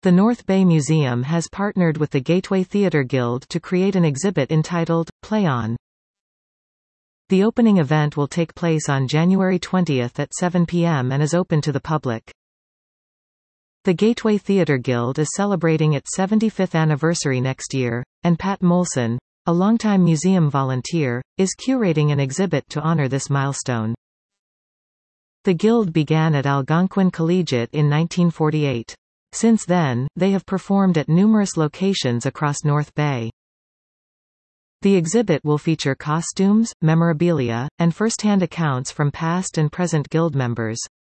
The North Bay Museum has partnered with the Gateway Theatre Guild to create an exhibit entitled, Play On. The opening event will take place on January 20 at 7 p.m. and is open to the public. The Gateway Theatre Guild is celebrating its 75th anniversary next year, and Pat Molson, a longtime museum volunteer, is curating an exhibit to honor this milestone. The Guild began at Algonquin Collegiate in 1948. Since then, they have performed at numerous locations across North Bay. The exhibit will feature costumes, memorabilia, and first-hand accounts from past and present Guild members.